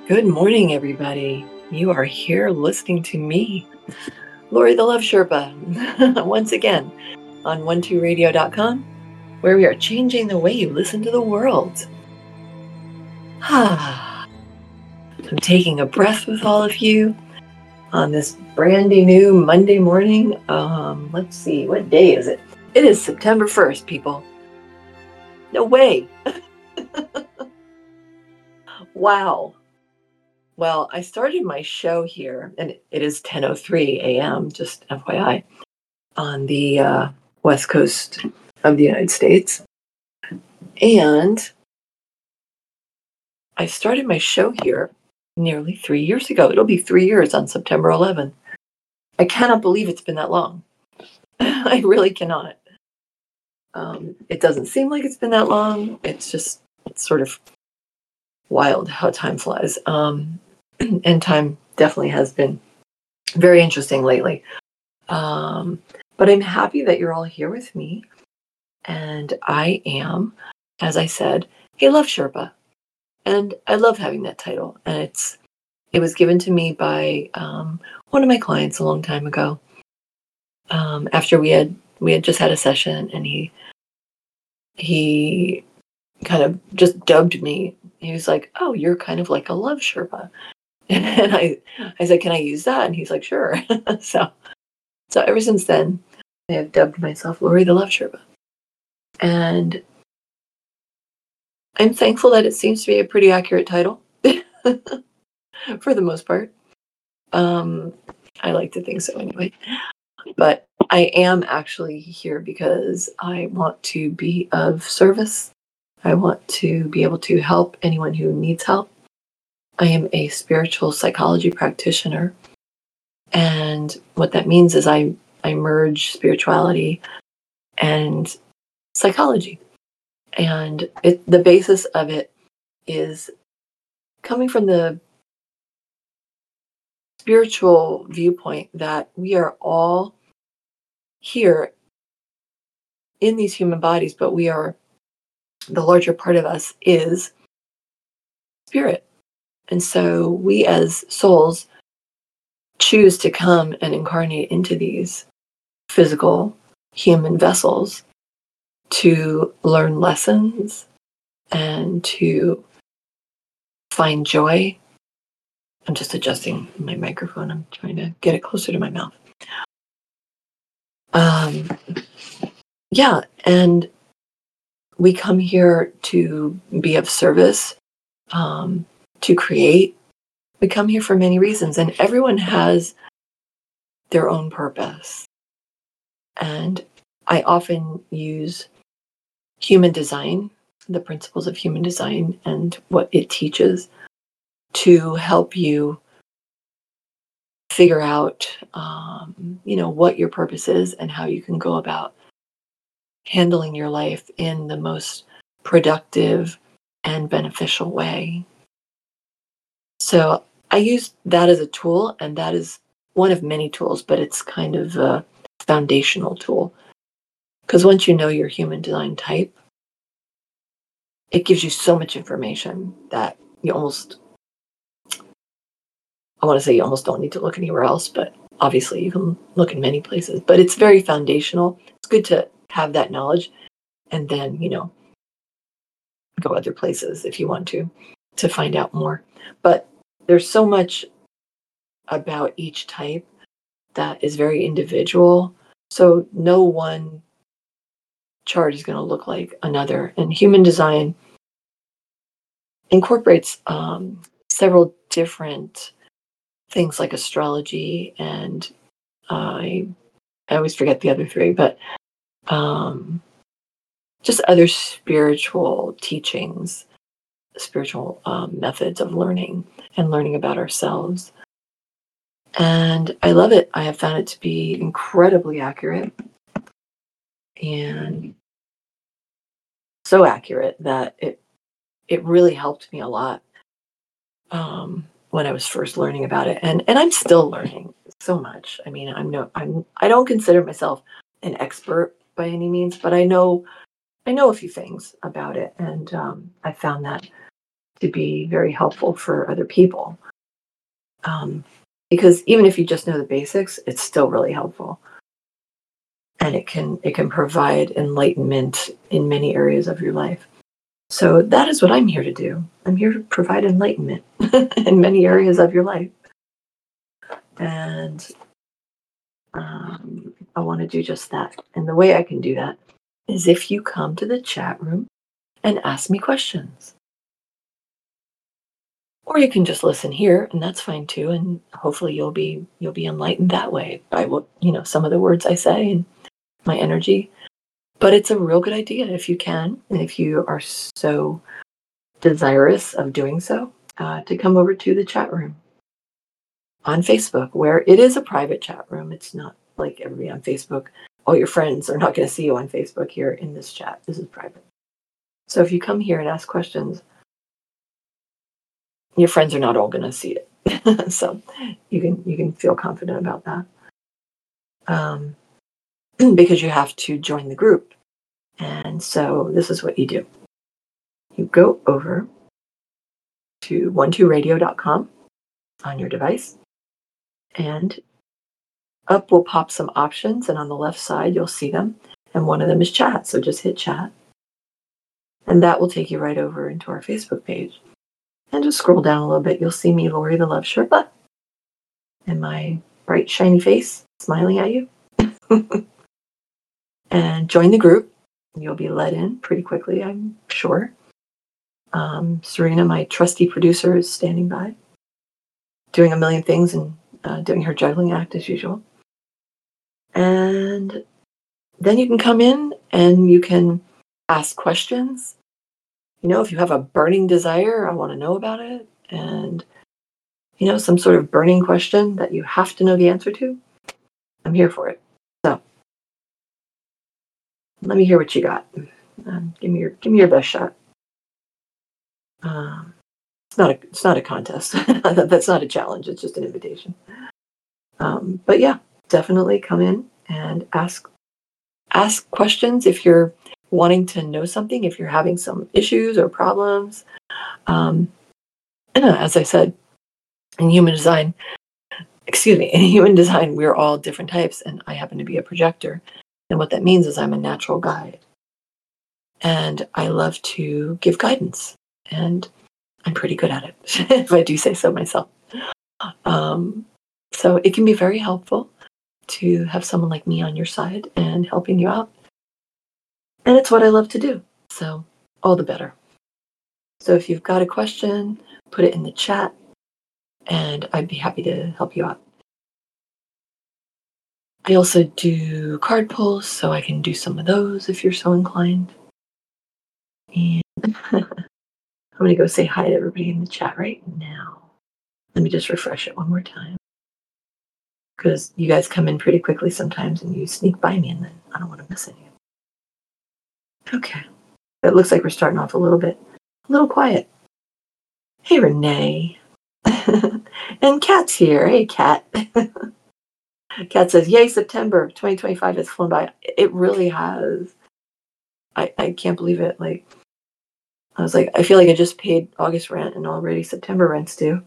Good morning, everybody. You are here listening to me, Lori the Love Sherpa, once again on 12radio.com, where we are changing the way you listen to the world. I'm taking a breath with all of you on this brandy new Monday morning. Let's see, what day is it? It is September 1st, people. No way. Wow. Well, I started my show here, and it is 10:03 a.m., just FYI, on the west coast of the United States. And I started my show here nearly 3 years ago. It'll be 3 years on September 11th. I cannot believe it's been that long. I really cannot. It doesn't seem like it's been that long. It's sort of wild how time flies. And time definitely has been very interesting lately. But I'm happy that you're all here with me. And I am, as I said, a Love Sherpa. And I love having that title. And it was given to me by one of my clients a long time ago. After we had just had a session, and he kind of just dubbed me. He was like, "Oh, you're kind of like a Love Sherpa." And I said, "Can I use that?" And he's like, "Sure." So ever since then, I have dubbed myself Lori the Love Sherpa. And I'm thankful that it seems to be a pretty accurate title for the most part. I like to think so anyway. But I am actually here because I want to be of service. I want to be able to help anyone who needs help. I am a spiritual psychology practitioner. And what that means is I merge spirituality and psychology. And the basis of it is coming from the spiritual viewpoint that we are all here in these human bodies, but the larger part of us is spirit. And so we as souls choose to come and incarnate into these physical human vessels to learn lessons and to find joy. I'm just adjusting my microphone. I'm trying to get it closer to my mouth. Yeah, and we come here to be of service, to create. We come here for many reasons, and everyone has their own purpose. And I often use human design, the principles of human design and what it teaches, to help you figure out, what your purpose is and how you can go about handling your life in the most productive and beneficial way. So I use that as a tool, and that is one of many tools, but it's kind of a foundational tool. Because once you know your human design type, it gives you so much information that you almost don't need to look anywhere else, but obviously you can look in many places. But it's very foundational. It's good to have that knowledge and then, go other places if you want to find out more. But there's so much about each type that is very individual. So no one chart is going to look like another. And human design incorporates several different things like astrology and I always forget the other three, but just other spiritual teachings, spiritual methods of learning and learning about ourselves. And I love it. I have found it to be incredibly accurate, and so accurate that it really helped me a lot when I was first learning about it. And I'm still learning so much. I mean, I don't consider myself an expert by any means, but I know a few things about it, and I found that to be very helpful for other people. Um, because even if you just know the basics, it's still really helpful. And it can provide enlightenment in many areas of your life. So that is what I'm here to do. I'm here to provide enlightenment in many areas of your life. And I want to do just that. And the way I can do that is if you come to the chat room and ask me questions. Or you can just listen here, and that's fine too. And hopefully you'll be enlightened that way by what some of the words I say and my energy. But it's a real good idea if you can, and if you are so desirous of doing so, to come over to the chat room on Facebook, where it is a private chat room. It's not like everybody on Facebook. All your friends are not going to see you on Facebook here in this chat. This is private. So if you come here and ask questions, your friends are not all going to see it. So you can feel confident about that. Because you have to join the group. And so this is what you do. You go over to 12radio.com on your device, and up will pop some options, and on the left side you'll see them, and one of them is chat. So just hit chat, and that will take you right over into our Facebook page. And just scroll down a little bit, you'll see me, Lori the Love Sherpa, and my bright shiny face smiling at you. And join the group. You'll be let in pretty quickly, I'm sure. Serena, my trusty producer, is standing by, doing a million things and doing her juggling act as usual. And then you can come in and you can ask questions. If you have a burning desire, I want to know about it. And, some sort of burning question that you have to know the answer to, I'm here for it. So let me hear what you got. Give me your best shot. It's not a contest. That's not a challenge. It's just an invitation. But yeah, definitely come in and ask questions if you're wanting to know something, if you're having some issues or problems. As I said, in human design, we're all different types, and I happen to be a projector. And what that means is I'm a natural guide. And I love to give guidance. And I'm pretty good at it, if I do say so myself. So it can be very helpful to have someone like me on your side and helping you out. And it's what I love to do. So all the better. So if you've got a question, put it in the chat, and I'd be happy to help you out. I also do card pulls, so I can do some of those if you're so inclined. And I'm going to go say hi to everybody in the chat right now. Let me just refresh it one more time, because you guys come in pretty quickly sometimes and you sneak by me, and then I don't want to miss any of it. Okay. It looks like we're starting off a little quiet. Hey, Renee. And Kat's here. Hey, Kat. Kat says, yay, September 2025 has flown by. It really has. I can't believe it. Like, I was like, I feel like I just paid August rent and already September rent's due.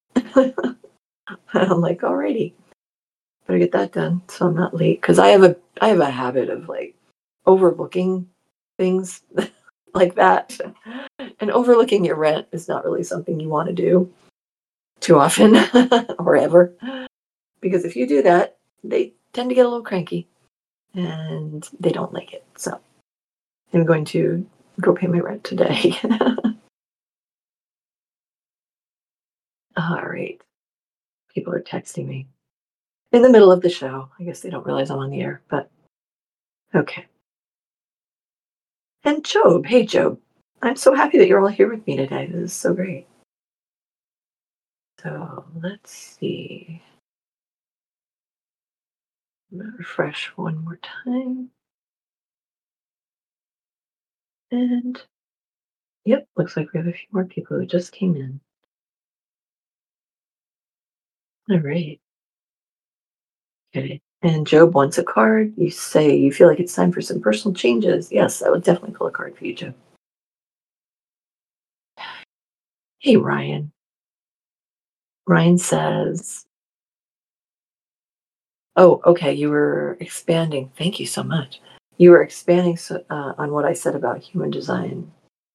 I'm like, alrighty, better get that done so I'm not late. Because I have a habit of like overlooking things like that. And overlooking your rent is not really something you want to do too often or ever. Because if you do that, they tend to get a little cranky and they don't like it. So I'm going to go pay my rent today. All right. People are texting me in the middle of the show. I guess they don't realize I'm on the air, but okay. And Job. Hey, Job. I'm so happy that you're all here with me today. This is so great. So let's see. I'm going to refresh one more time. And yep, looks like we have a few more people who just came in. All right. Okay. And Job wants a card. You say you feel like it's time for some personal changes. Yes, I would definitely pull a card for you, Job. Hey, Ryan. Ryan says, oh, okay, you were expanding. Thank you so much. You were expanding on what I said about human design.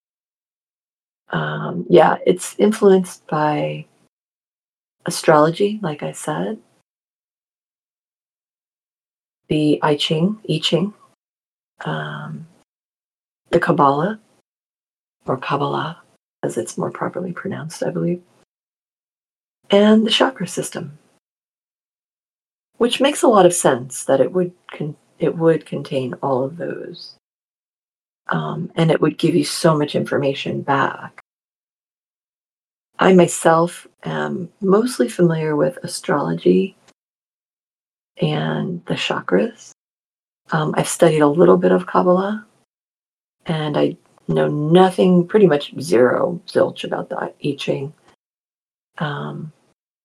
Yeah, it's influenced by astrology, like I said, the I Ching, um, the Kabbalah, or Kabbalah, as it's more properly pronounced, I believe, and the chakra system, which makes a lot of sense that it would contain all of those, and it would give you so much information back. I myself am mostly familiar with astrology and the chakras. I've studied a little bit of Kabbalah, and I know nothing, pretty much zero, zilch about the I Ching. Um,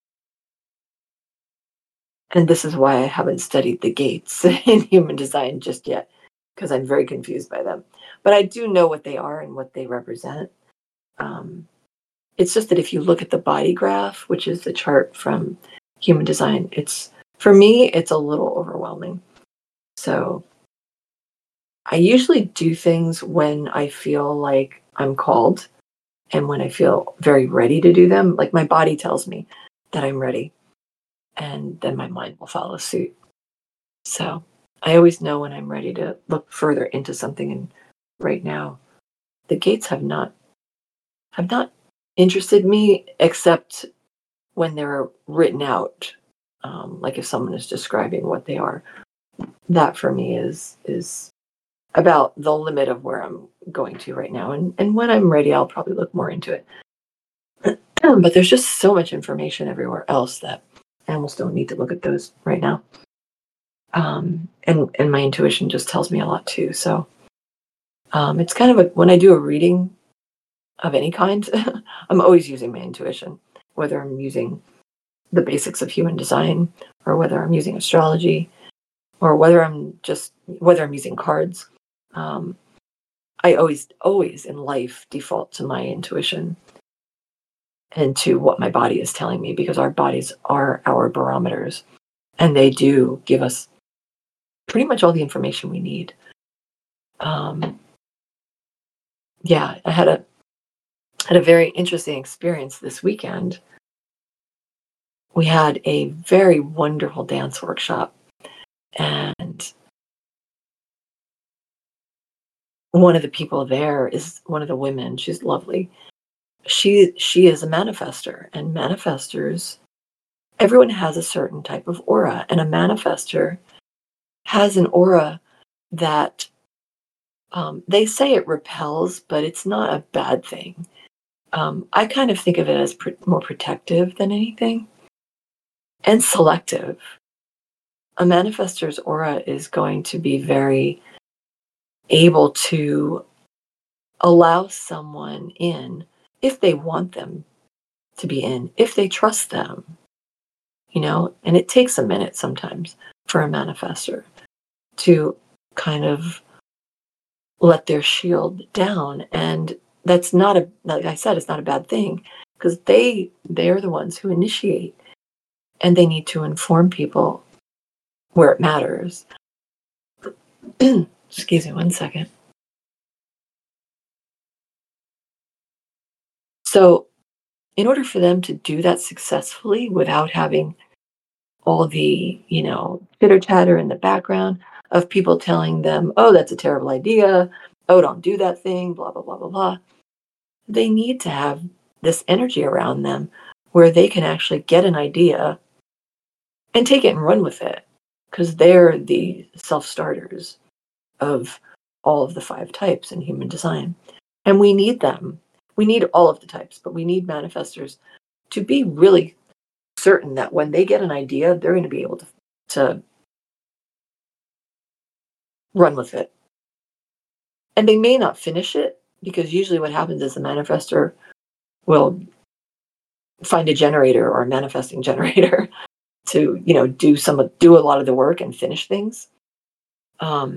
and this is why I haven't studied the gates in human design just yet, because I'm very confused by them. But I do know what they are and what they represent. Um, it's just that if you look at the body graph, which is the chart from human design, it's for me, it's a little overwhelming. So I usually do things when I feel like I'm called and when I feel very ready to do them. Like my body tells me that I'm ready, and then my mind will follow suit. So I always know when I'm ready to look further into something. And right now, the gates have not interested me except when they're written out. Like if someone is describing what they are, that for me is about the limit of where I'm going to right now. And when I'm ready, I'll probably look more into it. But there's just so much information everywhere else that I almost don't need to look at those right now. And my intuition just tells me a lot too. So it's kind of when I do a reading of any kind, I'm always using my intuition, whether I'm using the basics of human design or whether I'm using astrology or whether I'm using cards. Um, I always in life default to my intuition and to what my body is telling me, because our bodies are our barometers and they do give us pretty much all the information we need. Um, yeah, I had a very interesting experience this weekend. We had a very wonderful dance workshop, and one of the people there is one of the women. She's lovely. She is a manifester, and manifestors, everyone has a certain type of aura, and a manifester has an aura that they say it repels, but it's not a bad thing. I kind of think of it as more protective than anything, and selective. A manifestor's aura is going to be very able to allow someone in if they want them to be in, if they trust them, and it takes a minute sometimes for a manifestor to kind of let their shield down. And that's not like I said, it's not a bad thing, because they're the ones who initiate, and they need to inform people where it matters. Excuse me one second. So in order for them to do that successfully without having all the, chitter chatter in the background of people telling them, oh, that's a terrible idea. Oh, don't do that thing, blah, blah, blah, blah, blah. They need to have this energy around them where they can actually get an idea and take it and run with it, because they're the self starters of all of the 5 types in human design. And we need them. We need all of the types, but we need manifestors to be really certain that when they get an idea, they're going to be able to run with it. And they may not finish it, because usually what happens is the manifestor will find a generator or a manifesting generator to, do a lot of the work and finish things.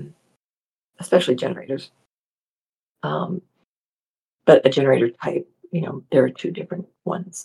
Especially generators. But a generator type there are two different ones.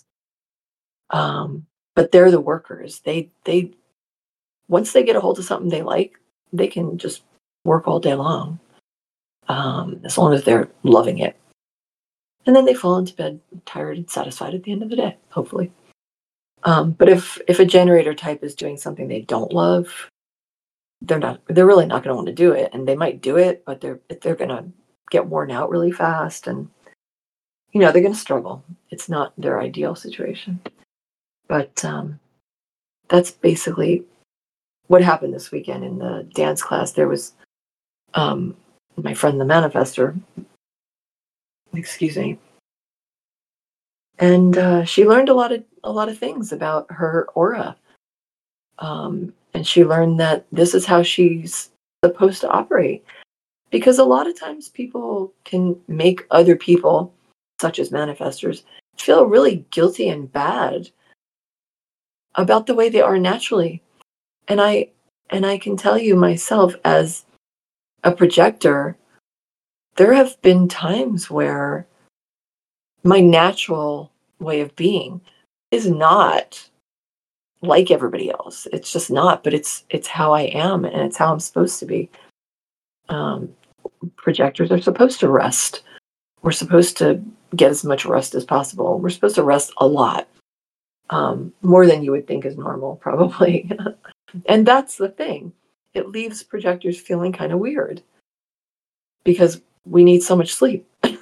But they're the workers. They once they get a hold of something they like, they can just work all day long, as long as they're loving it. And then they fall into bed tired and satisfied at the end of the day, hopefully. But if a generator type is doing something they don't love, they're really not going to want to do it, and they might do it, but they're going to get worn out really fast, and they're going to struggle. It's not their ideal situation. But that's basically what happened this weekend in the dance class. There was my friend, the manifester, excuse me, and she learned a lot of things about her aura, and she learned that this is how she's supposed to operate. Because a lot of times people can make other people, such as manifestors, feel really guilty and bad about the way they are naturally. And I can tell you myself, as a projector, there have been times where my natural way of being is not like everybody else. It's just not, but it's how I am, and it's how I'm supposed to be. Um, Projectors are supposed to rest. We're supposed to get as much rest as possible. We're supposed to rest a lot, more than you would think is normal, probably. And that's the thing. It leaves projectors feeling kind of weird because we need so much sleep.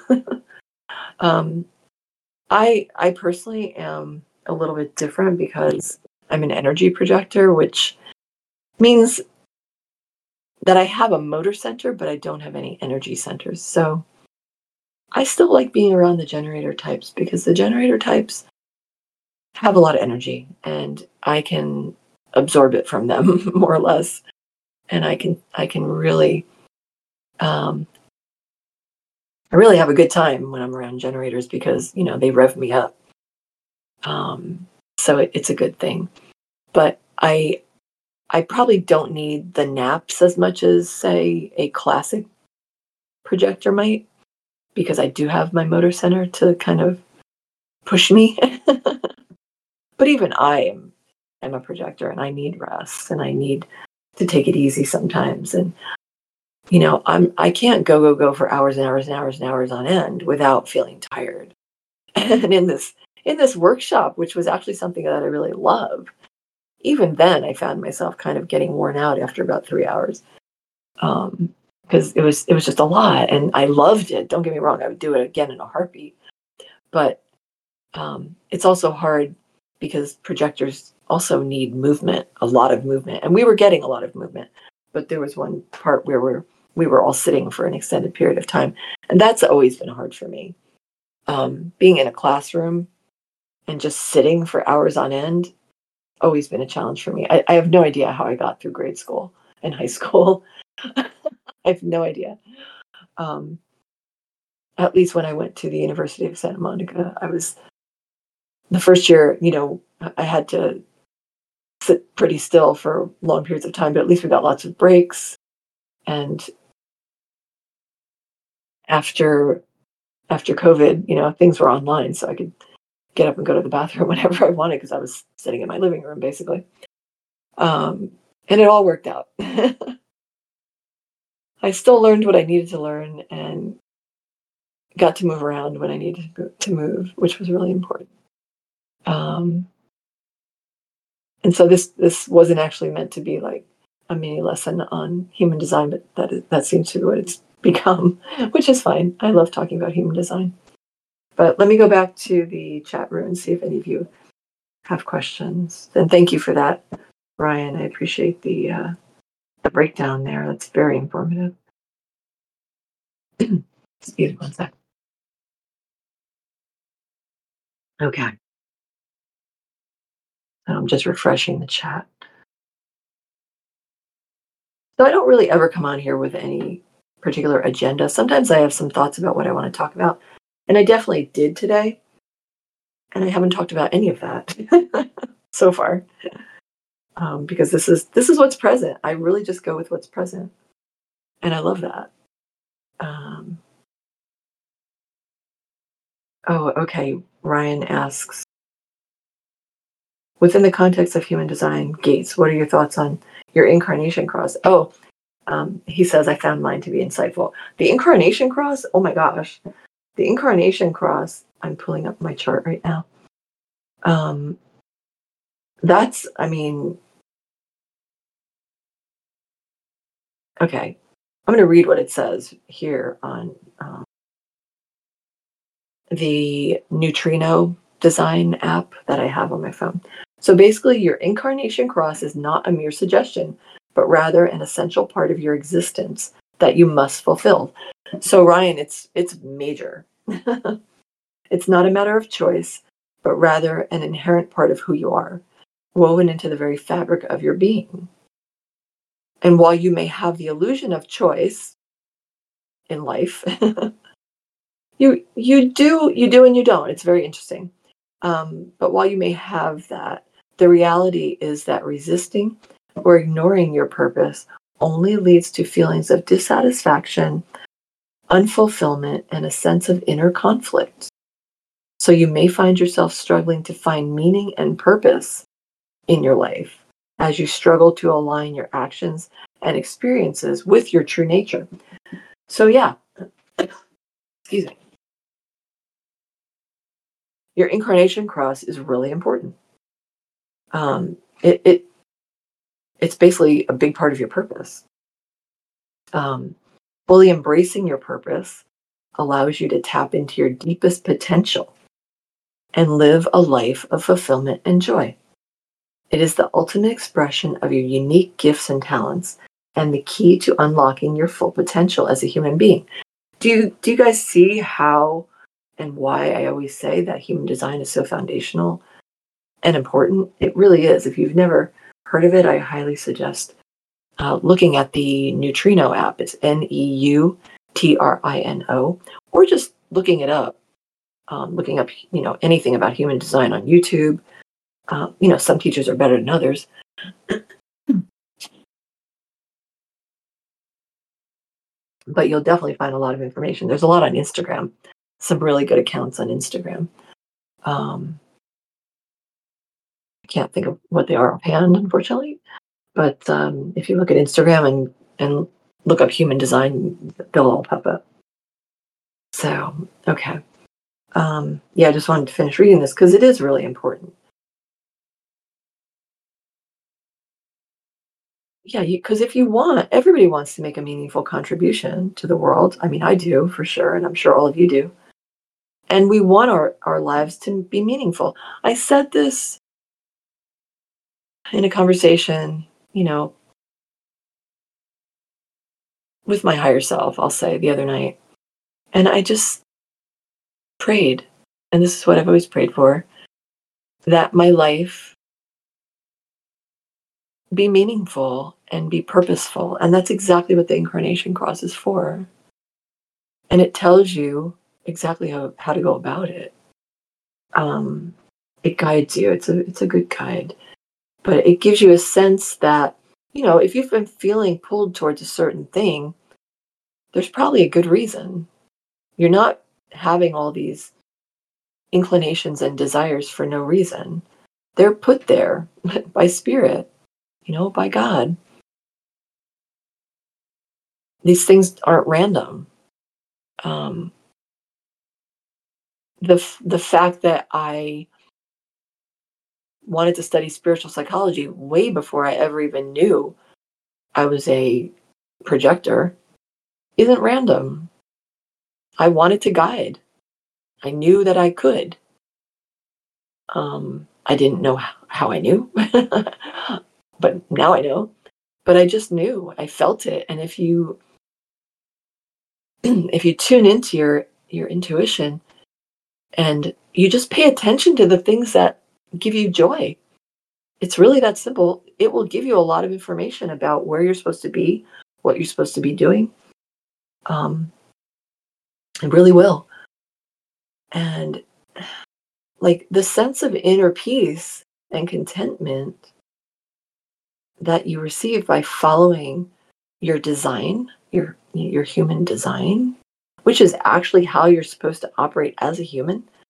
um, I personally am a little bit different because I'm an energy projector, which means that I have a motor center, but I don't have any energy centers. So I still like being around the generator types because the generator types have a lot of energy, and I can absorb it from them more or less. And I can really um, I really have a good time when I'm around generators because they rev me up. So it's a good thing. But I probably don't need the naps as much as, say, a classic projector might, because I do have my motor center to kind of push me. But even I am a projector, and I need rest, and I need to take it easy sometimes. And I can't go for hours and hours and hours and hours on end without feeling tired. And in this workshop, which was actually something that I really love, even then I found myself kind of getting worn out after about 3 hours, because it was just a lot, and I loved it. Don't get me wrong, I would do it again in a heartbeat. But it's also hard because projectors also need movement, a lot of movement, and we were getting a lot of movement. But there was one part where we were all sitting for an extended period of time, and that's always been hard for me. Being in a classroom and just sitting for hours on end, always been a challenge for me. I have no idea how I got through grade school and high school. I have no idea. Um, at least when I went to the University of Santa Monica, I was the first year. I had to sit pretty still for long periods of time, but at least we got lots of breaks. And after COVID, things were online, so I could get up and go to the bathroom whenever I wanted because I was sitting in my living room basically. And it all worked out. I still learned what I needed to learn and got to move around when I needed to move, which was really important. Um, and so this wasn't actually meant to be like a mini lesson on human design, but that seems to be what it's become, which is fine. I love talking about human design. But let me go back to the chat room and see if any of you have questions. And thank you for that, Ryan. I appreciate the breakdown there. That's very informative. Excuse me one sec. Okay. I'm just refreshing the chat. So I don't really ever come on here with any particular agenda. Sometimes I have some thoughts about what I want to talk about. And I definitely did today. And I haven't talked about any of that so far. Because this is what's present. I really just go with what's present. And I love that. Um, Oh, okay. Ryan asks, within the context of human design, Gates, what are your thoughts on your incarnation cross? Oh, he says, I found mine to be insightful. The incarnation cross, oh my gosh. The incarnation cross, I'm pulling up my chart right now. That's, I mean, okay. I'm going to read what it says here on the Neutrino design app that I have on my phone. So basically, your incarnation cross is not a mere suggestion, but rather an essential part of your existence that you must fulfill. So Ryan, it's major. It's not a matter of choice, but rather an inherent part of who you are, woven into the very fabric of your being. And while you may have the illusion of choice in life, you do and you don't. It's very interesting. But while you may have that, the reality is that resisting or ignoring your purpose only leads to feelings of dissatisfaction, unfulfillment, and a sense of inner conflict. So you may find yourself struggling to find meaning and purpose in your life as you struggle to align your actions and experiences with your true nature. So yeah, excuse me. Your incarnation cross is really important. Um, it, it it's basically a big part of your purpose. Um, Fully embracing your purpose allows you to tap into your deepest potential and live a life of fulfillment and joy. It is the ultimate expression of your unique gifts and talents and the key to unlocking your full potential as a human being. Do you guys see how and why I always say that human design is so foundational and important? It really is. If you've never heard of it, I highly suggest looking at the Neutrino app. It's Neutrino, or just looking it up, looking up, anything about human design on YouTube. Some teachers are better than others, but you'll definitely find a lot of information. There's a lot on Instagram, some really good accounts on Instagram. I can't think of what they are offhand, unfortunately, but if you look at Instagram and look up human design, they'll all pop up. So, okay. Yeah, I just wanted to finish reading this because it is really important. Yeah, because if you want, everybody wants to make a meaningful contribution to the world. I mean, I do for sure, and I'm sure all of you do. And we want our lives to be meaningful. I said this in a conversation, with my higher self, I'll say the other night. And I just prayed, and this is what I've always prayed for, that my life be meaningful and be purposeful. And that's exactly what the incarnation cross is for. And it tells you exactly how to go about it. Um, it guides you. It's a good guide, but it gives you a sense that, if you've been feeling pulled towards a certain thing, there's probably a good reason. You're not having all these inclinations and desires for no reason. They're put there by spirit, by God. These things aren't random. Um, the fact that I wanted to study spiritual psychology way before I ever even knew I was a projector isn't random. I wanted to guide. I knew that I could. I didn't know how I knew, but now I know. But I just knew. I felt it. And if you if you tune into your intuition and you just pay attention to the things that give you joy, it's really that simple. It will give you a lot of information about where you're supposed to be, what you're supposed to be doing. It really will. And like the sense of inner peace and contentment that you receive by following your design, your human design, which is actually how you're supposed to operate as a human.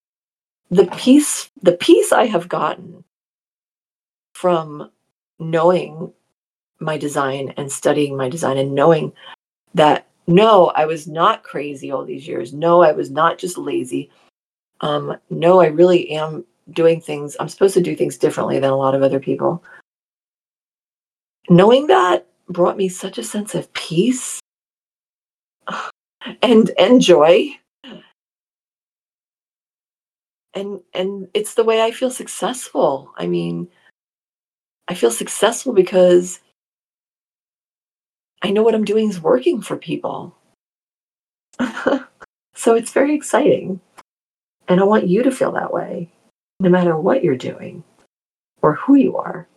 the peace I have gotten from knowing my design and studying my design and knowing that no, I was not crazy all these years. No, I was not just lazy. No, I really am doing things. I'm supposed to do things differently than a lot of other people. Knowing that brought me such a sense of peace and joy. And it's the way I feel successful. I mean, I feel successful because I know what I'm doing is working for people. So it's very exciting. And I want you to feel that way, no matter what you're doing or who you are.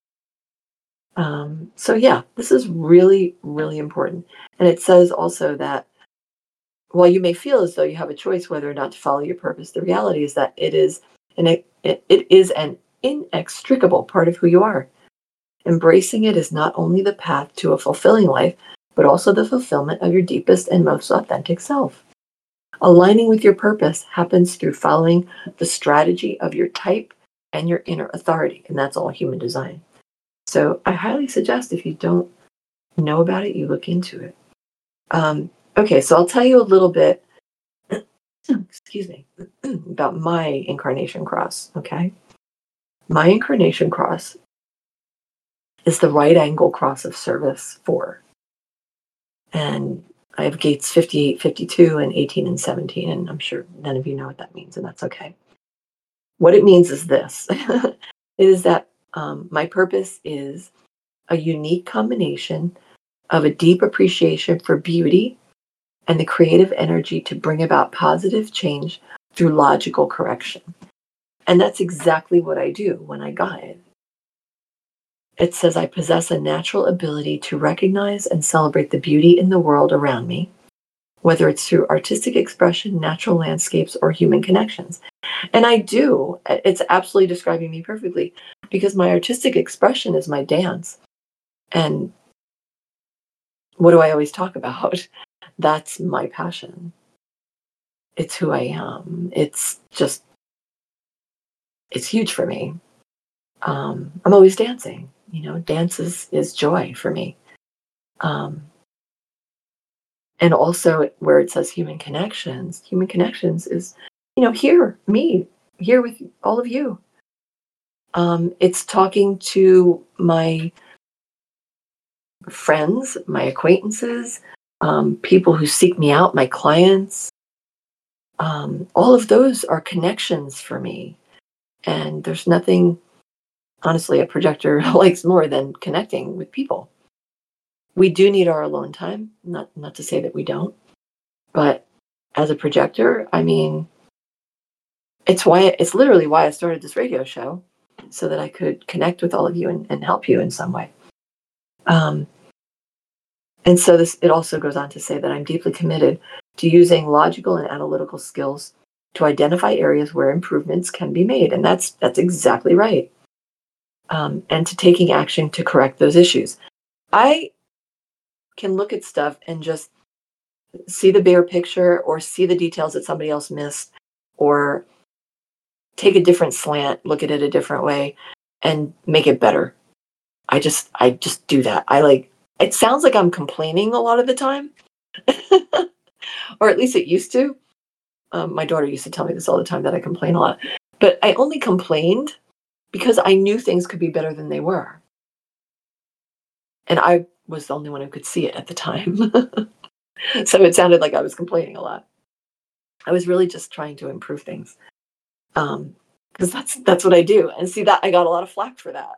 So yeah, this is really, really important. And it says also that while you may feel as though you have a choice whether or not to follow your purpose, the reality is that it is an inextricable part of who you are. Embracing it is not only the path to a fulfilling life, but also the fulfillment of your deepest and most authentic self. Aligning with your purpose happens through following the strategy of your type and your inner authority, and that's all human design. So I highly suggest if you don't know about it, you look into it. Okay, so I'll tell you a little bit, excuse me, about my incarnation cross, okay? My incarnation cross is the right angle cross of service 4. And I have gates 58, 52, and 18 and 17, and I'm sure none of you know what that means, and that's okay. What it means is this, is that my purpose is a unique combination of a deep appreciation for beauty and the creative energy to bring about positive change through logical correction. And that's exactly what I do when I guide. It says I possess a natural ability to recognize and celebrate the beauty in the world around me, whether it's through artistic expression, natural landscapes, or human connections. And I do. It's absolutely describing me perfectly because my artistic expression is my dance. And what do I always talk about? That's my passion. It's who I am. It's huge for me. I'm always dancing. Dance is joy for me. And also where it says human connections is, here with all of you. It's talking to my friends, my acquaintances, people who seek me out, my clients. All of those are connections for me. And there's nothing, honestly, a projector likes more than connecting with people. We do need our alone time, not to say that we don't, but as a projector, I mean, it's literally why I started this radio show, so that I could connect with all of you and help you in some way. And so it also goes on to say that I'm deeply committed to using logical and analytical skills to identify areas where improvements can be made. And that's exactly right. And to taking action to correct those issues. I can look at stuff and just see the bigger picture or see the details that somebody else missed or take a different slant, look at it a different way and make it better. I just do that. It sounds like I'm complaining a lot of the time, or at least it used to. My daughter used to tell me this all the time, that I complain a lot, but I only complained because I knew things could be better than they were. And I was the only one who could see it at the time. So it sounded like I was complaining a lot. I was really just trying to improve things. Because that's what I do. And see, that I got a lot of flack for that.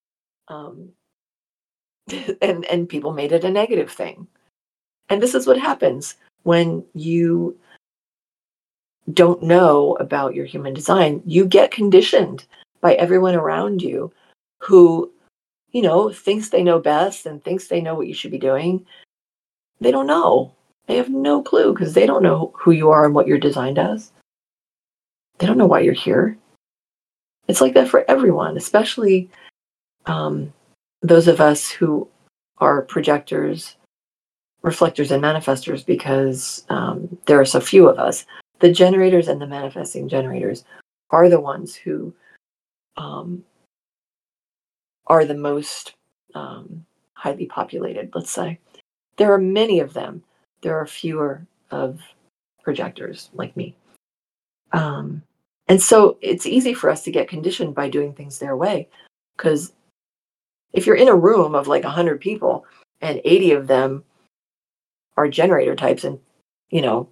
And people made it a negative thing. And this is what happens when you don't know about your human design. You get conditioned by everyone around you who, thinks they know best and thinks they know what you should be doing. They don't know. They have no clue because they don't know who you are and what you're designed as. They don't know why you're here. It's like that for everyone, especially those of us who are projectors, reflectors, and manifestors, because there are so few of us. The generators and the manifesting generators are the ones who um, are the most highly populated, let's say. There are many of them. There are fewer of projectors like me. Um, and so it's easy for us to get conditioned by doing things their way. Because if you're in a room of like 100 people and 80 of them are generator types and, you know,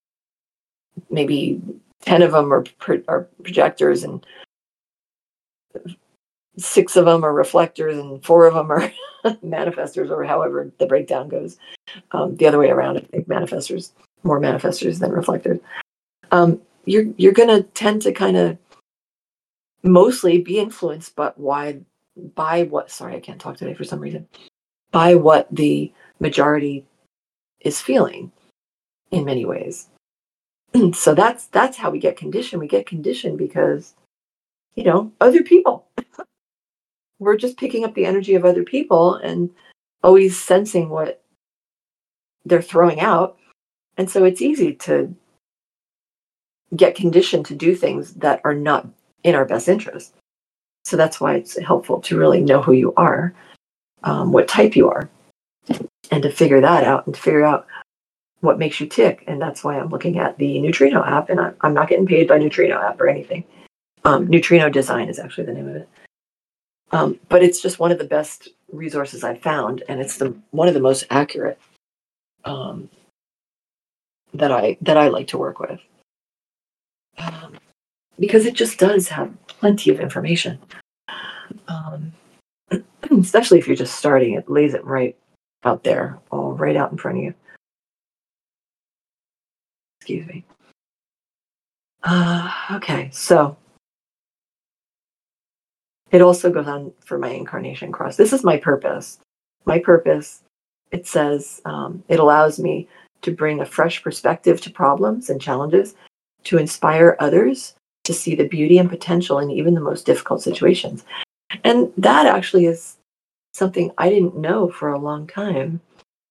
maybe 10 of them are projectors and 6 of them are reflectors and 4 of them are manifestors, or however the breakdown goes. The other way around, I think more manifestors than reflectors. You're going to tend to kind of mostly be influenced, but by what? Sorry, I can't talk today for some reason. By what the majority is feeling, in many ways. So that's how we get conditioned. We get conditioned because, other people. We're just picking up the energy of other people and always sensing what they're throwing out. And so it's easy to get conditioned to do things that are not in our best interest. So that's why it's helpful to really know who you are, what type you are, and to figure that out and to figure out what makes you tick. And that's why I'm looking at the Neutrino app, and I'm not getting paid by Neutrino app or anything. Neutrino Design is actually the name of it. But it's just one of the best resources I've found, and it's one of the most accurate that I like to work with, because it just does have plenty of information. Especially if you're just starting, it lays it right out there, all right out in front of you. Excuse me. Okay, so it also goes on for my incarnation cross. This is my purpose. My purpose, it says, it allows me to bring a fresh perspective to problems and challenges, to inspire others to see the beauty and potential in even the most difficult situations. And that actually is something I didn't know for a long time.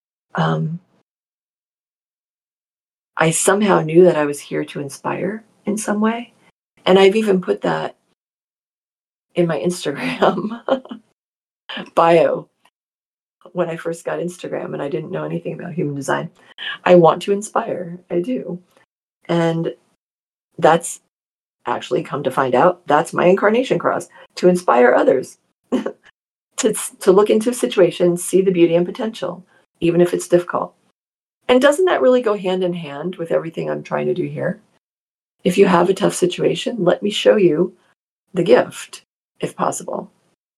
I somehow knew that I was here to inspire in some way. And I've even put that in my Instagram bio when I first got Instagram and I didn't know anything about human design. I want to inspire. I do. And that's actually, come to find out, that's my incarnation cross, to inspire others to look into situations, see the beauty and potential, even if it's difficult. And doesn't that really go hand in hand with everything I'm trying to do here? If you have a tough situation, let me show you the gift, if possible.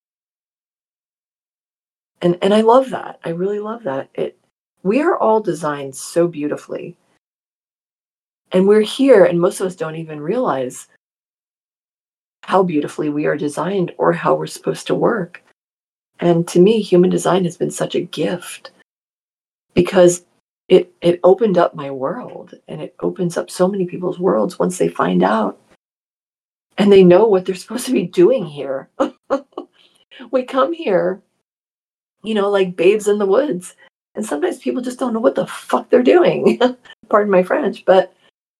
And I love that. I really love that. We are all designed so beautifully. And we're here, and most of us don't even realize how beautifully we are designed or how we're supposed to work. And to me, human design has been such a gift because it opened up my world, and it opens up so many people's worlds once they find out and they know what they're supposed to be doing here. We come here, like babes in the woods. And sometimes people just don't know what the fuck they're doing. Pardon my French, but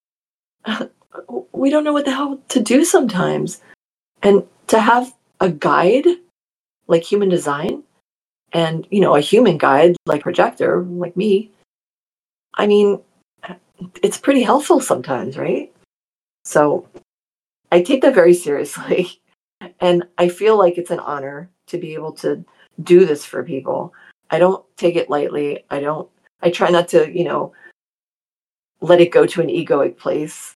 we don't know what the hell to do sometimes. And to have a guide like human design and, a human guide like projector, like me, I mean, it's pretty helpful sometimes, right? So I take that very seriously. And I feel like it's an honor to be able to do this for people. I don't take it lightly. I try not to, let it go to an egoic place.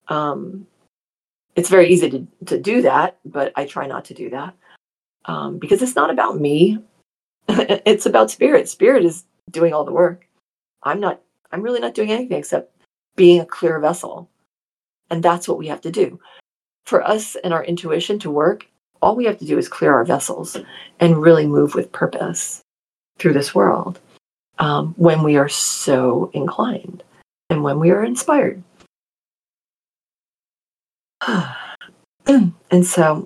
It's very easy to do that, but I try not to do that because it's not about me. It's about spirit. Spirit is doing all the work. I'm really not doing anything except being a clear vessel. And that's what we have to do. For us and our intuition to work, all we have to do is clear our vessels and really move with purpose through this world when we are so inclined and when we are inspired. And so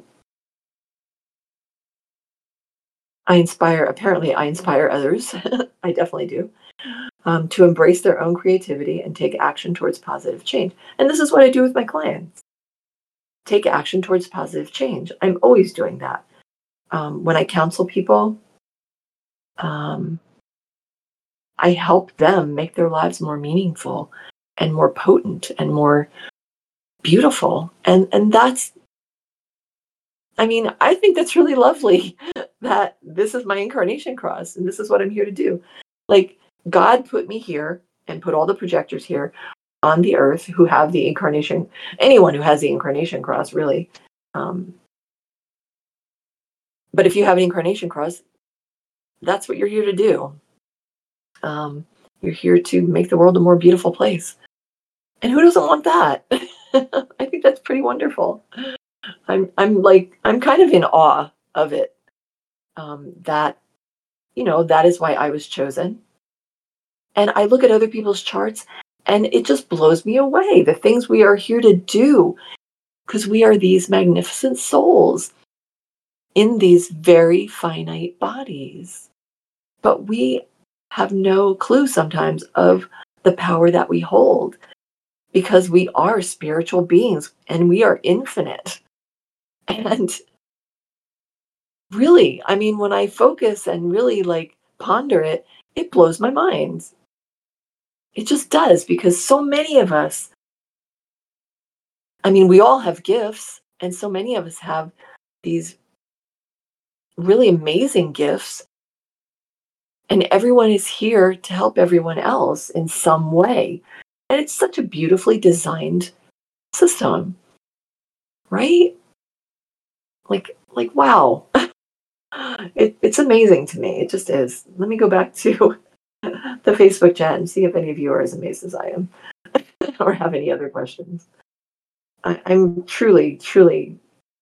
I inspire others, I definitely do, to embrace their own creativity and take action towards positive change. And this is what I do with my clients. take action towards positive change. I'm always doing that. When I counsel people, um, I help them make their lives more meaningful and more potent and more beautiful. And that's, I mean, I think that's really lovely that this is my incarnation cross and this is what I'm here to do. Like, God put me here and put all the projectors here on the earth who have the incarnation, anyone who has the incarnation cross, really. But if you have an incarnation cross, that's what you're here to do. You're here to make the world a more beautiful place. And who doesn't want that? I think that's pretty wonderful. I'm kind of in awe of it. That, that is why I was chosen. And I look at other people's charts and it just blows me away. The things we are here to do, because we are these magnificent souls in these very finite bodies. But we have no clue sometimes of the power that we hold, because we are spiritual beings and we are infinite. And really, I mean, when I focus and really ponder it, it blows my mind. It just does, because so many of us, I mean, we all have gifts, and so many of us have these really amazing gifts, and everyone is here to help everyone else in some way. And it's such a beautifully designed system, right? Wow. It's amazing to me. It just is. Let me go back to the Facebook chat and see if any of you are as amazed as I am or have any other questions. I'm truly, truly,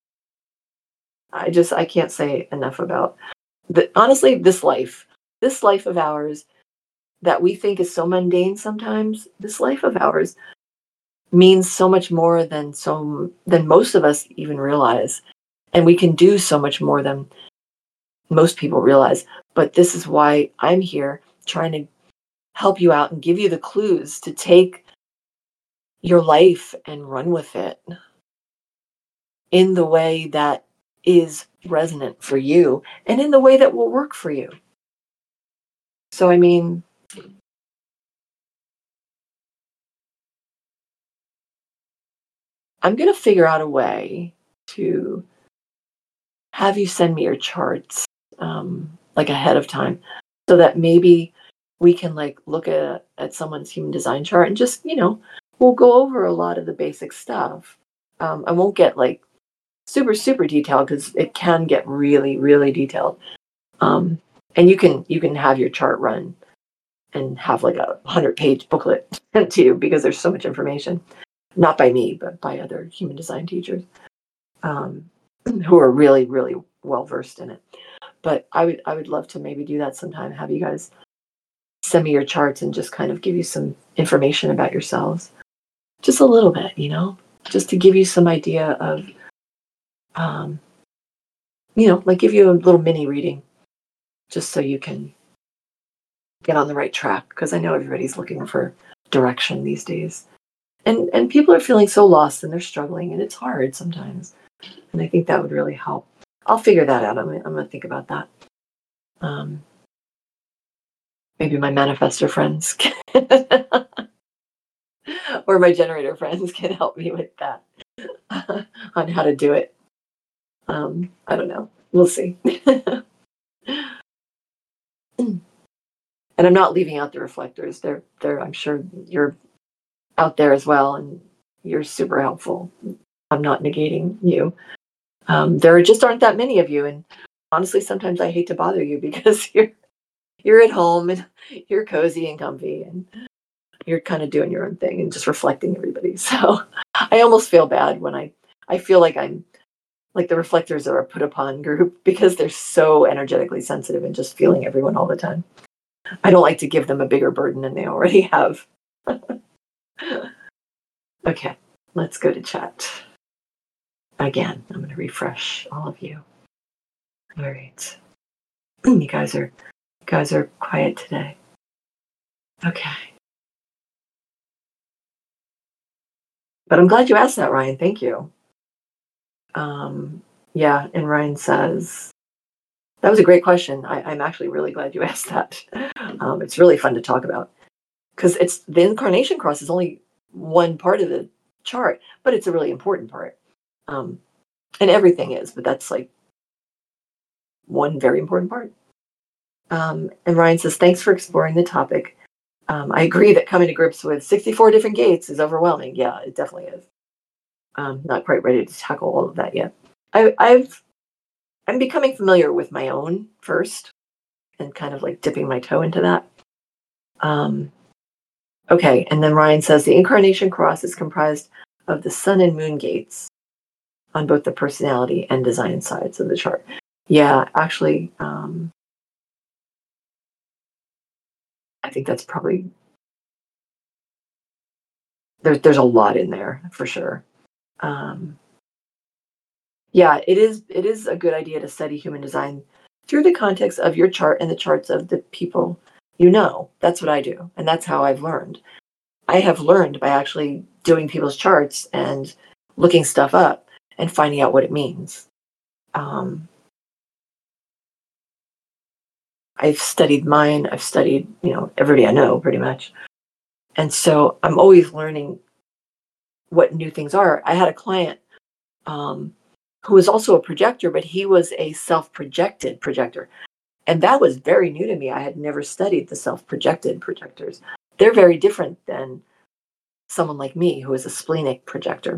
I can't say enough about honestly, this life of ours that we think is so mundane sometimes. This life of ours means so much more than most of us even realize. And we can do so much more than most people realize. But this is why I'm here, trying to help you out and give you the clues to take your life and run with it in the way that is resonant for you and in the way that will work for you. So, I mean, I'm going to figure out a way to have you send me your charts ahead of time, so that maybe we can look at someone's human design chart and just, we'll go over a lot of the basic stuff. I won't get super, super detailed, because it can get really, really detailed. And you can have your chart run and have a 100-page booklet sent to you, because there's so much information, not by me, but by other human design teachers who are really, really well versed in it. But I would love to maybe do that sometime. Have you guys send me your charts and just kind of give you some information about yourselves, just a little bit, just to give you some idea of, give you a little mini reading, just so you can get on the right track. Because I know everybody's looking for direction these days, and people are feeling so lost and they're struggling, and it's hard sometimes. And I think that would really help. I'll figure that out. I'm gonna think about that. Maybe my manifestor friends or my generator friends can help me with that on how to do it. I don't know. We'll see. And I'm not leaving out the reflectors. They're. I'm sure you're out there as well, and you're super helpful. I'm not negating you. There just aren't that many of you, and honestly, sometimes I hate to bother you, because you're at home and you're cozy and comfy, and you're kind of doing your own thing and just reflecting everybody. So I almost feel bad when I feel like I'm like the reflectors are a put upon group, because they're so energetically sensitive and just feeling everyone all the time. I don't like to give them a bigger burden than they already have. Okay, let's go to chat. Again, I'm going to refresh all of you. All right. You guys are quiet today. Okay. But I'm glad you asked that, Ryan. Thank you. Yeah, and Ryan says, that was a great question. I'm actually really glad you asked that. It's really fun to talk about because it's the incarnation cross is only one part of the chart, but it's a really important part. And everything is, but that's like one very important part. And Ryan says, thanks for exploring the topic. I agree that coming to grips with 64 different gates is overwhelming. Yeah, it definitely is. Not quite ready to tackle all of that yet. I'm becoming familiar with my own first and kind of like dipping my toe into that. Okay, and then Ryan says the incarnation cross is comprised of the sun and moon gates on both the personality and design sides of the chart. Yeah, actually, I think that's probably there's a lot in there for sure. Yeah, it is a good idea to study human design through the context of your chart and the charts of the people you know. That's what I do, and that's how I've learned. I have learned by actually doing people's charts and looking stuff up and finding out what it means. I've studied mine. I've studied, everybody I know pretty much. And so I'm always learning what new things are. I had a client who was also a projector, but he was a self-projected projector. And that was very new to me. I had never studied the self-projected projectors. They're very different than someone like me who is a splenic projector.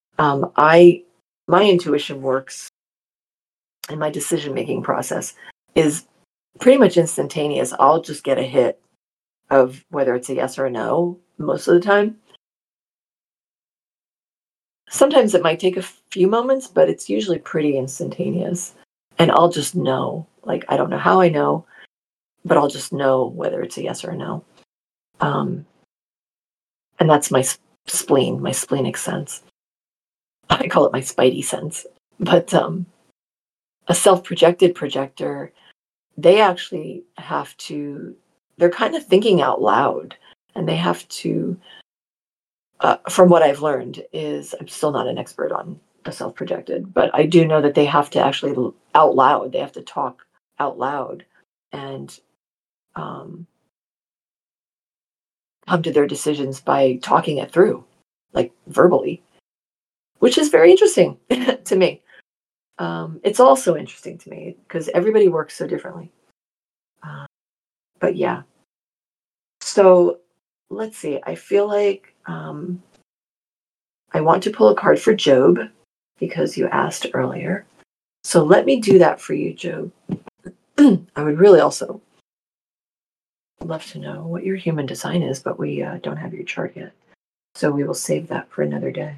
My intuition works and my decision-making process is pretty much instantaneous. I'll just get a hit of whether it's a yes or a no most of the time. Sometimes it might take a few moments, but it's usually pretty instantaneous. And I'll just know. Like, I don't know how I know, but I'll just know whether it's a yes or a no. And that's my spleen, my splenic sense. I call it my spidey sense. But a self-projected projector, they actually have to, they're kind of thinking out loud. And they have to, from what I've learned, is I'm still not an expert on a self-projected, but I do know that they have to actually out loud, they have to talk out loud and come to their decisions by talking it through, like verbally, which is very interesting to me. It's also interesting to me because everybody works so differently. But yeah, so let's see. I feel like I want to pull a card for Job because you asked earlier. So let me do that for you, Job. I would really also love to know what your human design is, but we don't have your chart yet. So we will save that for another day.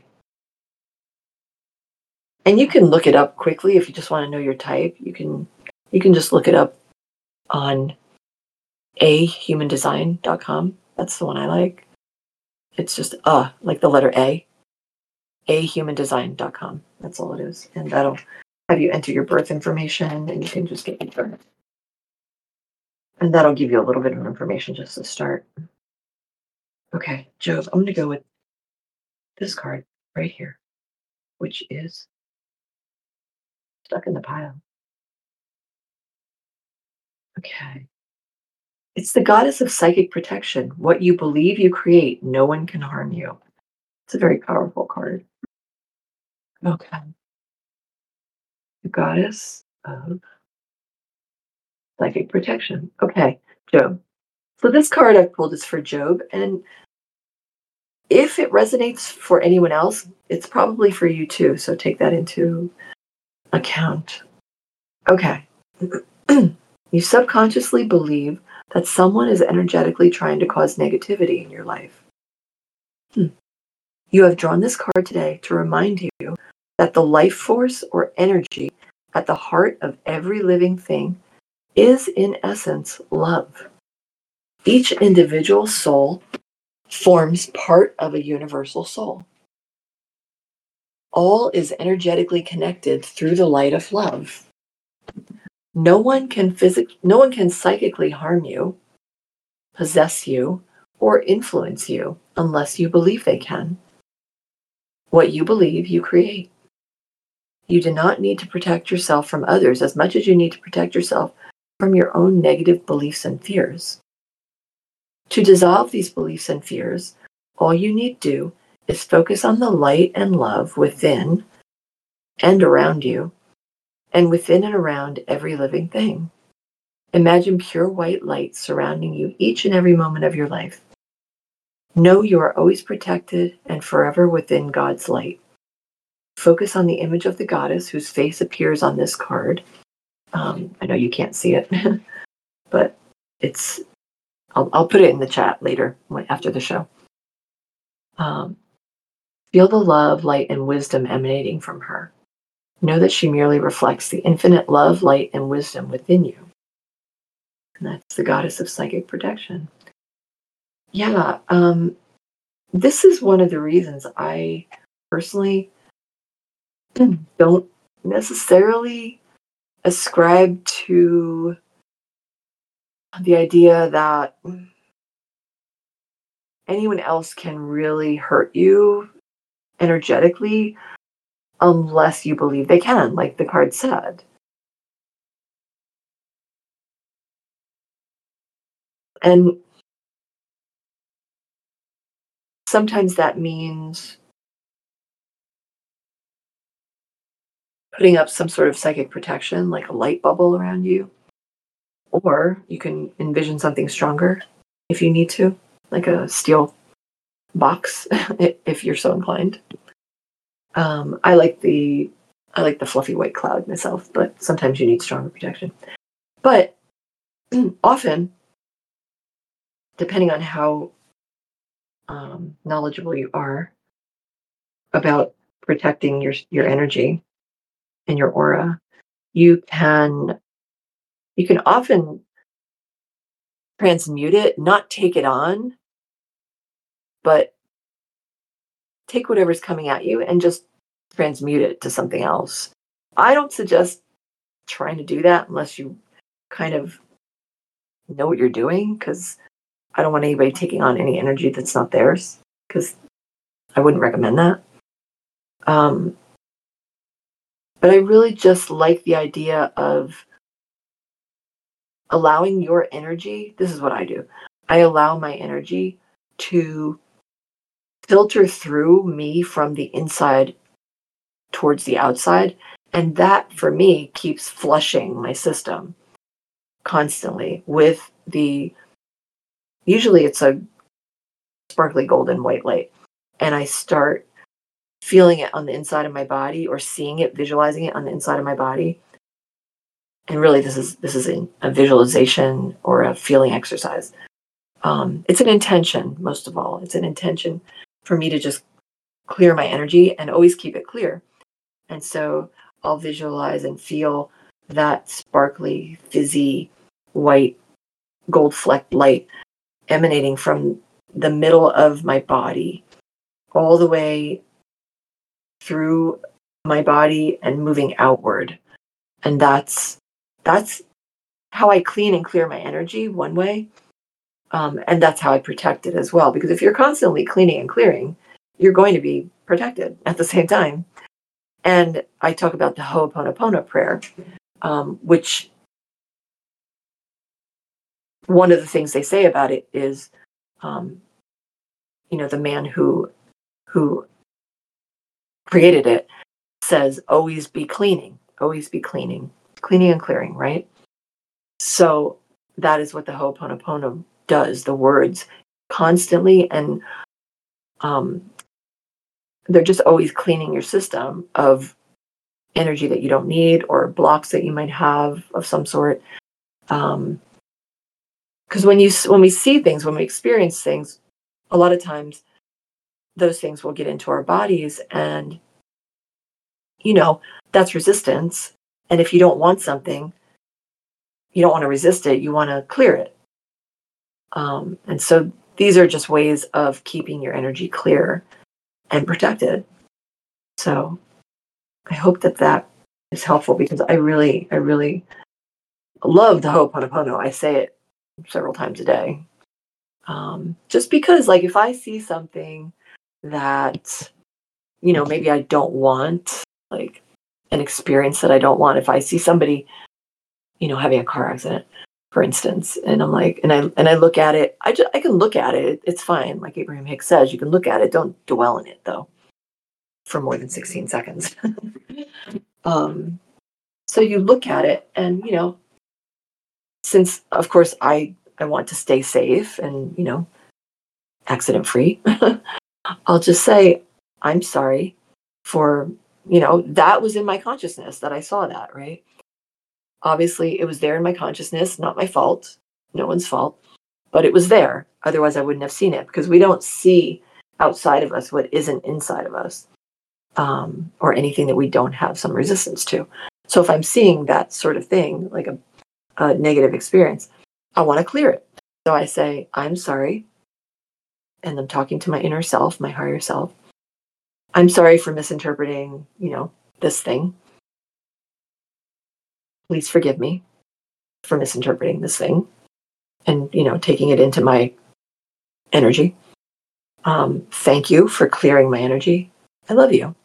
And you can look it up quickly if you just want to know your type. You can just look it up on ahumandesign.com. That's the one I like. It's just like the letter A, ahumandesign.com. That's all it is. And that'll have you enter your birth information and you can just get your birth. And that'll give you a little bit of information just to start. Okay, Job, I'm going to go with this card right here, which is stuck in the pile. Okay. It's the goddess of psychic protection. What you believe you create, no one can harm you. It's a very powerful card. Okay. The goddess of psychic protection. Okay, Job. So this card I've pulled is for Job, and if it resonates for anyone else, it's probably for you too. So take that into account. Okay. You subconsciously believe that someone is energetically trying to cause negativity in your life. You have drawn this card today to remind you that the life force or energy at the heart of every living thing is, in essence, love. Each individual soul forms part of a universal soul. All is energetically connected through the light of love. No one can psychically harm you, possess you, or influence you unless you believe they can. What you believe, you create. You do not need to protect yourself from others as much as you need to protect yourself from your own negative beliefs and fears. To dissolve these beliefs and fears, all you need do is focus on the light and love within and around you, and within and around every living thing. Imagine pure white light surrounding you each and every moment of your life. Know you are always protected and forever within God's light. Focus on the image of the goddess whose face appears on this card. I know you can't see it, but I'll put it in the chat later after the show. Feel the love, light, and wisdom emanating from her. Know that she merely reflects the infinite love, light, and wisdom within you. And that's the goddess of psychic protection. Yeah, this is one of the reasons I personally don't necessarily ascribe to the idea that anyone else can really hurt you energetically unless you believe they can, like the card said. And sometimes that means putting up some sort of psychic protection, like a light bubble around you. Or you can envision something stronger if you need to, like a steel box, if you're so inclined. I like the fluffy white cloud myself, but sometimes you need stronger protection. But often, depending on how knowledgeable you are about protecting your energy and your aura, you can often transmute it, not take it on, but take whatever's coming at you and just transmute it to something else. I don't suggest trying to do that unless you kind of know what you're doing, because I don't want anybody taking on any energy that's not theirs, because I wouldn't recommend that. But I really just like the idea of allowing your energy. This is what I do. I allow my energy to filter through me from the inside towards the outside. And that, for me, keeps flushing my system constantly with usually it's a sparkly golden white light. And I start feeling it on the inside of my body, or seeing it, visualizing it on the inside of my body. And really, this is a visualization or a feeling exercise. It's an intention, most of all. It's an intention for me to just clear my energy and always keep it clear. And so I'll visualize and feel that sparkly, fizzy, white, gold flecked light emanating from the middle of my body all the way through my body and moving outward. And that's how I clean and clear my energy one way. And that's how I protect it as well. Because if you're constantly cleaning and clearing, you're going to be protected at the same time. And I talk about the Ho'oponopono prayer, which one of the things they say about it is, the man who created it says, always be cleaning and clearing, right? So that is what the Ho'oponopono does. The words constantly, and they're just always cleaning your system of energy that you don't need, or blocks that you might have of some sort. Because when we see things, when we experience things, a lot of times those things will get into our bodies, and that's resistance. And if you don't want something, you don't want to resist it, you want to clear it. And so these are just ways of keeping your energy clear and protected. So I hope that is helpful, because I really love the Ho'oponopono. I say it several times a day. Just because, like, if I see something that, maybe I don't want, like, an experience that I don't want. If I see somebody, having a car accident, for instance, and I'm like, and I look at it, I can look at it. It's fine. Like Abraham Hicks says, you can look at it. Don't dwell in it though, for more than 16 seconds. So you look at it, and since of course I want to stay safe and accident free, I'll just say I'm sorry for that was in my consciousness that I saw that, right? Obviously, it was there in my consciousness, not my fault, no one's fault, but it was there. Otherwise, I wouldn't have seen it, because we don't see outside of us what isn't inside of us, or anything that we don't have some resistance to. So if I'm seeing that sort of thing, like a negative experience, I want to clear it. So I say, I'm sorry. And I'm talking to my inner self, my higher self. I'm sorry for misinterpreting, this thing. Please forgive me for misinterpreting this thing and, taking it into my energy. Thank you for clearing my energy. I love you.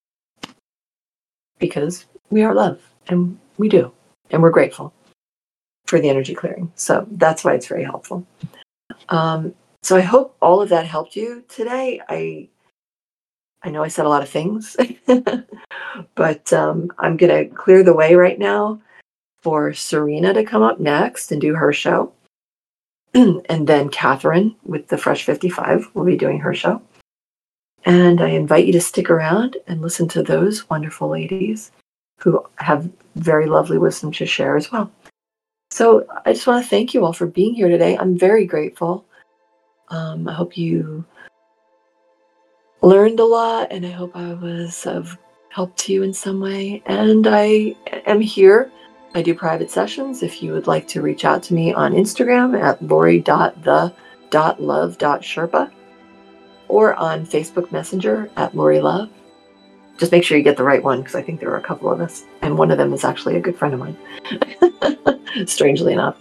Because we are love, and we do. And we're grateful for the energy clearing. So that's why it's very helpful. So I hope all of that helped you today. I know I said a lot of things, but I'm going to clear the way right now for Serena to come up next and do her show. And then Catherine with the Fresh 55 will be doing her show. And I invite you to stick around and listen to those wonderful ladies who have very lovely wisdom to share as well. So I just want to thank you all for being here today. I'm very grateful. I hope you learned a lot, and I hope I was of help to you in some way. And I am here. I do private sessions. If you would like to reach out to me on Instagram at lori.the.love.sherpa, or on Facebook Messenger at Lori Love. Just make sure you get the right one, because I think there are a couple of us, and one of them is actually a good friend of mine, strangely enough.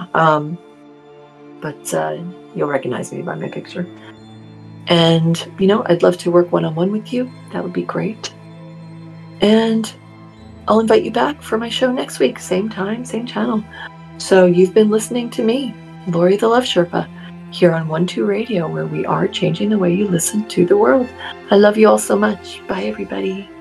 But you'll recognize me by my picture. And, I'd love to work one-on-one with you. That would be great. And I'll invite you back for my show next week. Same time, same channel. So you've been listening to me, Lori the Love Sherpa, here on 1-2 Radio, where we are changing the way you listen to the world. I love you all so much. Bye, everybody.